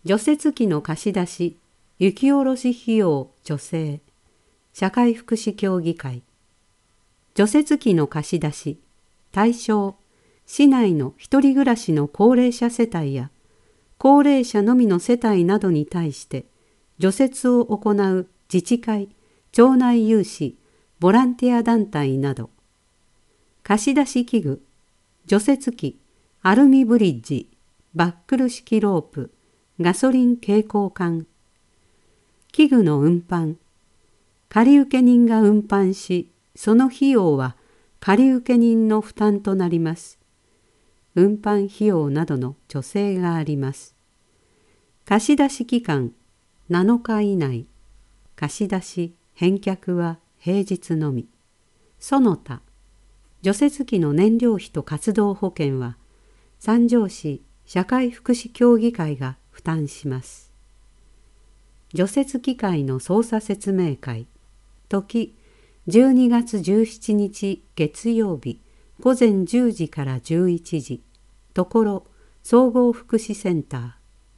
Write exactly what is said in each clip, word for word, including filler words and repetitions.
除雪機の貸し出し、雪下ろし費用助成、社会福祉協議会。除雪機の貸し出し、対象、市内の一人暮らしの高齢者世帯や、高齢者のみの世帯などに対して、除雪を行う自治会、町内有志、ボランティア団体など。貸し出し器具、除雪機、アルミブリッジ、バックル式ロープ、ガソリン携行缶。器具の運搬、借受人が運搬し、その費用は借受人の負担となります。運搬費用などの助成があります。貸し出し期間なのか以内。貸し出し、返却は平日のみ。その他、除雪機の燃料費と活動保険は、三条市社会福祉協議会が負担します。除雪機械の操作説明会。時、じゅうにがつじゅうしちにち月曜日、ごぜんじゅうじからじゅういちじ。ところ、総合福祉センター。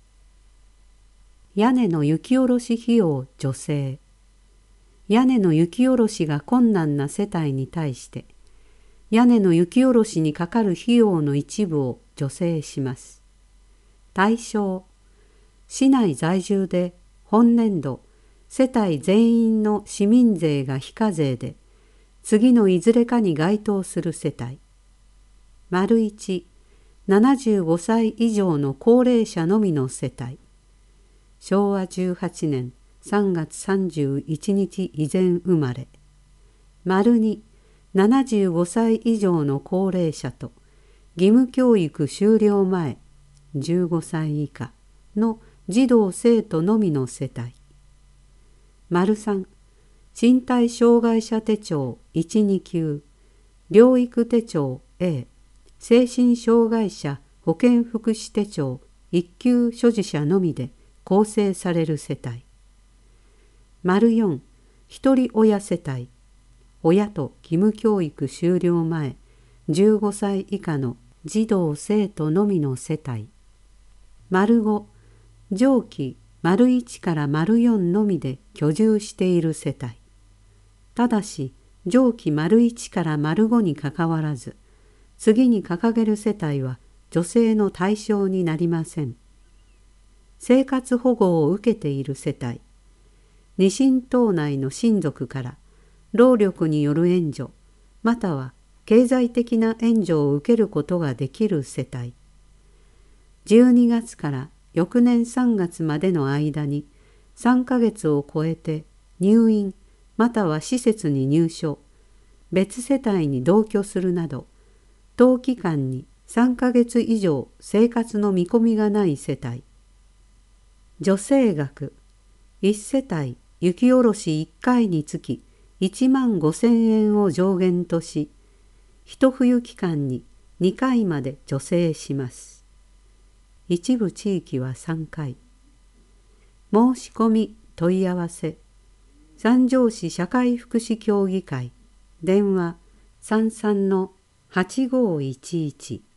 屋根の雪下ろし費用助成。屋根の雪下ろしが困難な世帯に対して、屋根の雪下ろしにかかる費用の一部を助成します。対象、市内在住で本年度世帯全員の市民税が非課税で、次のいずれかに該当する世帯。丸一、ななじゅうごさい以上の高齢者のみの世帯。しょうわじゅうはちねんさんがつさんじゅういちにち以前生まれ。丸二、ななじゅうごさい以上の高齢者と義務教育終了前じゅうごさい以下の児童生徒のみの世帯。丸三、身体障害者手帳いち、にきゅう、療育手帳 A、精神障害者保健福祉手帳いっきゅう所持者のみで構成される世帯。丸四、一人親世帯、親と義務教育終了前じゅうごさい以下の児童生徒のみの世帯。丸五、上記丸一から丸四のみで居住している世帯。ただし、上記丸一から丸五にかかわらず、次に掲げる世帯は助成の対象になりません。生活保護を受けている世帯。二親等内の親族から労力による援助、または経済的な援助を受けることができる世帯。じゅうにがつから翌年さんがつまでの間にさんかげつを超えて入院または施設に入所、別世帯に同居するなど、当期間にさんかげつ以上生活の見込みがない世帯。助成額、いち世帯雪下ろしいっかいにつきいちまんごせんえんを上限とし、一冬期間ににかいまで助成します。一部地域はさんかい。申し込み問い合わせ、三条市社会福祉協議会、電話さんさんのはちごいちいち。